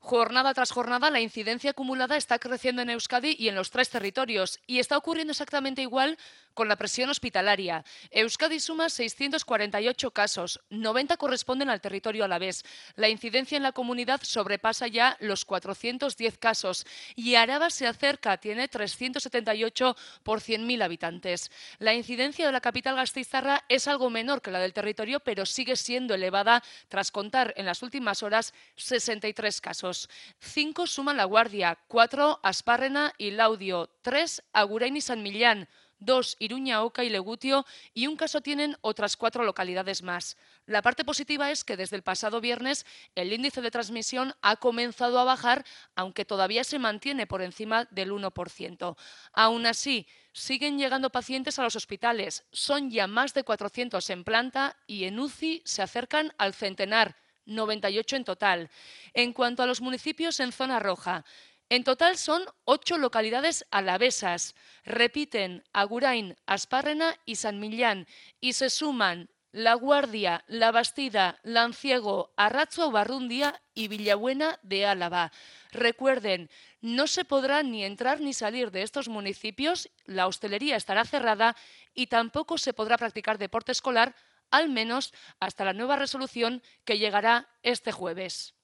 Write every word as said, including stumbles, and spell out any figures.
Jornada tras jornada, la incidencia acumulada está creciendo en Euskadi y en los tres territorios, y está ocurriendo exactamente igual con la presión hospitalaria. Euskadi suma seiscientos cuarenta y ocho casos, noventa corresponden al territorio alavés. La incidencia en la comunidad sobrepasa ya los cuatrocientos diez casos y Araba se acerca, tiene trescientos setenta y ocho por cien mil habitantes. La incidencia de la capital gasteiztarra es algo menor que la del territorio, pero sigue siendo elevada tras contar en las últimas horas sesenta y tres casos. Cinco suman La Guardia, cuatro Asparrena y Laudio, tres Agurain y San Millán, dos Iruña, Oca y Legutio y un caso tienen otras cuatro localidades más. La parte positiva es que desde el pasado viernes el índice de transmisión ha comenzado a bajar, aunque todavía se mantiene por encima del uno por ciento. Aún así, siguen llegando pacientes a los hospitales. Son ya más de cuatrocientos en planta y en U C I se acercan al centenar. noventa y ocho en total. En cuanto a los municipios en zona roja, en total son ocho localidades alavesas. Repiten Agurain, Asparrena y San Millán y se suman La Guardia, La Bastida, Lanciego, Arratzu Barrundia y Villabuena de Álava. Recuerden, no se podrá ni entrar ni salir de estos municipios, la hostelería estará cerrada y tampoco se podrá practicar deporte escolar, al menos hasta la nueva resolución que llegará este jueves.